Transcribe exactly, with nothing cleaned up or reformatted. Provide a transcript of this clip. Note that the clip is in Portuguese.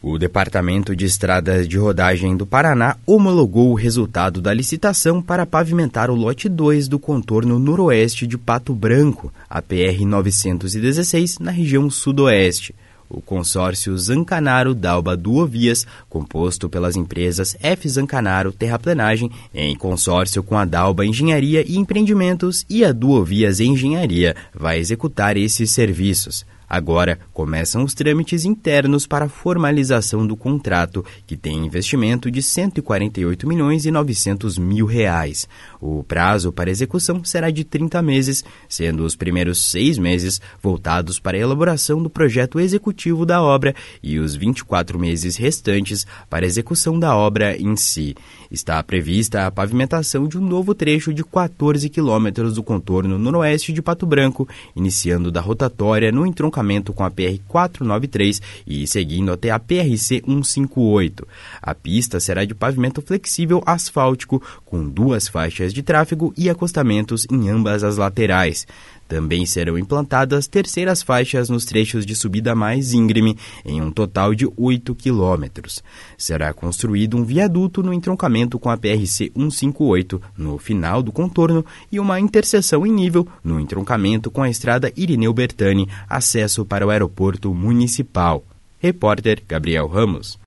O Departamento de Estradas de Rodagem do Paraná homologou o resultado da licitação para pavimentar o lote dois do contorno noroeste de Pato Branco, a P R novecentos e dezesseis, na região sudoeste. O consórcio Zancanaro Dalba Duovias, composto pelas empresas F. Zancanaro Terraplenagem, em consórcio com a Dalba Engenharia e Empreendimentos e a Duovias Engenharia, vai executar esses serviços. Agora começam os trâmites internos para a formalização do contrato, que tem investimento de cento e quarenta e oito milhões e novecentos mil reais. O prazo para execução será de trinta meses, sendo os primeiros seis meses voltados para a elaboração do projeto executivo da obra e os vinte e quatro meses restantes para a execução da obra em si. Está prevista a pavimentação de um novo trecho de quatorze quilômetros do contorno noroeste de Pato Branco, iniciando da rotatória no entroncamento com a P R quatrocentos e noventa e três e seguindo até a P R C cento e cinquenta e oito. A pista será de pavimento flexível asfáltico, com duas faixas de tráfego e acostamentos em ambas as laterais. Também serão implantadas terceiras faixas nos trechos de subida mais íngreme, em um total de oito quilômetros. Será construído um viaduto no entroncamento com a P R C cento e cinquenta e oito, no final do contorno, e uma interseção em nível no entroncamento com a estrada Irineu Bertani, acesso para o aeroporto municipal. Repórter Gabriel Ramos.